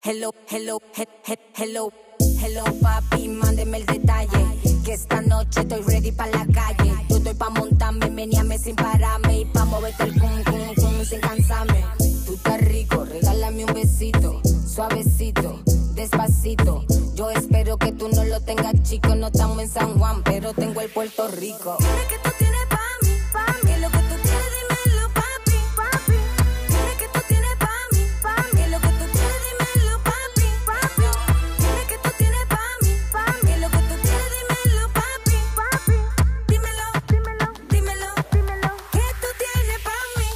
Hello papi, mándeme el detalle, que esta noche estoy ready pa' la calle. Yo estoy pa' montarme, menearme sin pararme y pa' moverte el cum sin cansarme. Tú estás rico, regálame un besito, suavecito, despacito. Yo espero que tú no lo tengas chico, no estamos en San Juan, pero tengo el Puerto Rico. Dime que tú tienes pa' mí, que lo que tú tienes dímelo papi, papi. Dime que tú tienes pa' mí, que lo que tú tienes dímelo papi, papi. Dime que tú tienes pa' mí, que lo que tú tienes dímelo papi, papi. Dímelo, dímelo, dímelo, dímelo, que tú tienes pa' mí.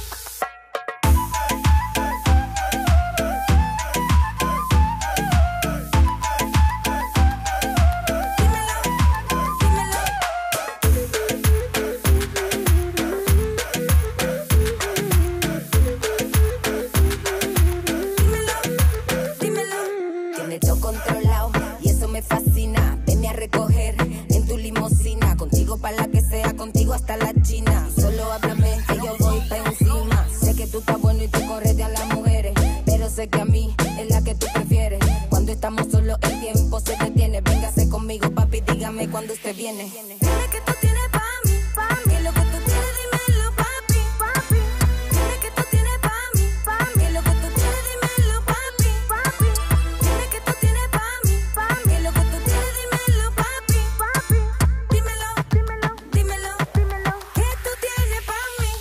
Tienes todo controlado y eso me fascina. Venme a recoger en tu limusina, contigo pa' la que sea, contigo hasta la China. Solo háblame que yo voy pa' encima. Sé que tú estás bueno y tú corres de a las mujeres, pero sé que a mí es la que tú prefieres. Cuando estamos solos el tiempo se detiene. Véngase conmigo papi, dígame cuando usted viene. Dime que tú tienes pa' mí, que lo que tú tienes dímelo papi, papi. Dime que tú tienes pa' mí, que lo que tú tienes dímelo papi, papi. Dime que tú tienes pa' mí, que lo que tú tienes dímelo papi, papi. Dímelo, dímelo, dímelo, dímelo, que tú tienes pa' mí.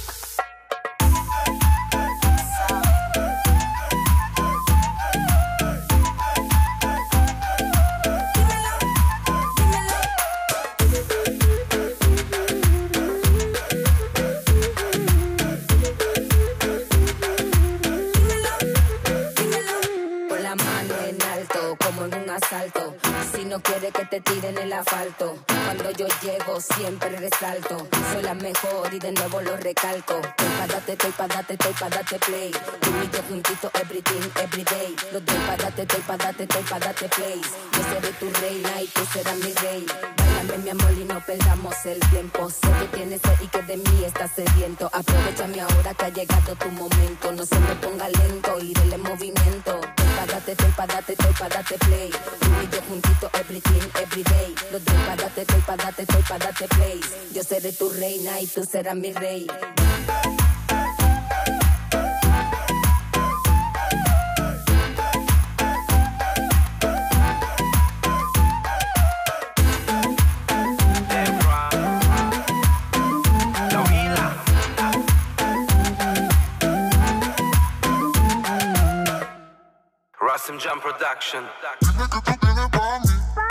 Con la mano en alto, como en un asalto. Si no quieres que te tiren el asfalto, cuando yo llego siempre resalto. Soy la mejor y de nuevo lo recalco. Estoy pa' darte play. Tú y yo juntito, everything, everyday. Los doy pa' darte play. Yo seré tu reina y tú serás mi rey. Báilame mi amor y no perdamos el tiempo. Sé que tienes sed y que de mí estás sediento. Aprovechame ahora que ha llegado tu momento. No se me ponga lento y dele movimiento. Estoy pa' darte play. Tú y yo juntito, everything, everyday. Los doy pa' darte play. Yo seré tu reina y tú serás mi rey. Rasim Jam Production. Dime que tú tienes pa' mí,